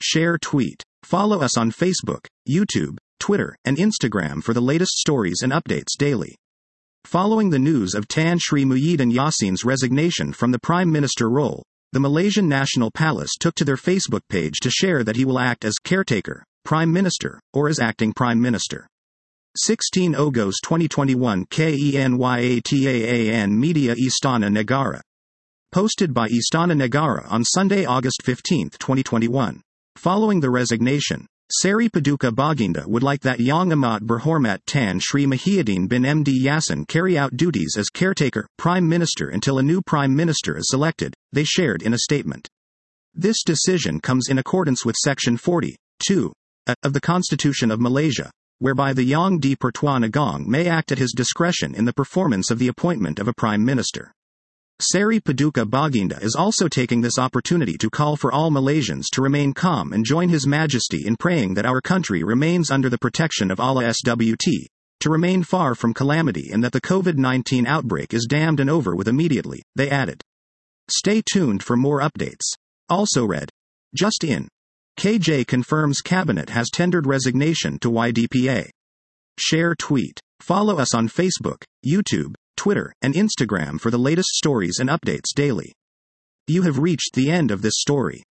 Share tweet. Follow us on Facebook, YouTube, Twitter, and Instagram for the latest stories and updates daily. Following the news of Tan Sri Muhyiddin Yassin's resignation from the Prime Minister role, the Malaysian National Palace took to their Facebook page to share that he will act as caretaker, Prime Minister, or as acting Prime Minister. 16 August 2021 Kenyatan Media Istana Negara. Posted by Istana Negara on Sunday, August 15, 2021. Following the resignation, Seri Paduka Baginda would like that Yang Amat Berhormat Tan Sri Muhyiddin bin MD Yassin carry out duties as caretaker, Prime Minister until a new Prime Minister is selected, they shared in a statement. This decision comes in accordance with Section 40(2) of the Constitution of Malaysia, whereby the Yang di-Pertuan Agong may act at his discretion in the performance of the appointment of a Prime Minister. Seri Paduka Baginda is also taking this opportunity to call for all Malaysians to remain calm and join His Majesty in praying that our country remains under the protection of Allah SWT, to remain far from calamity, and that the COVID-19 outbreak is damned and over with immediately, they added. Stay tuned for more updates. Also read. Just in. KJ confirms Cabinet has tendered resignation to YDPA. Share tweet. Follow us on Facebook, YouTube, Twitter, and Instagram for the latest stories and updates daily. You have reached the end of this story.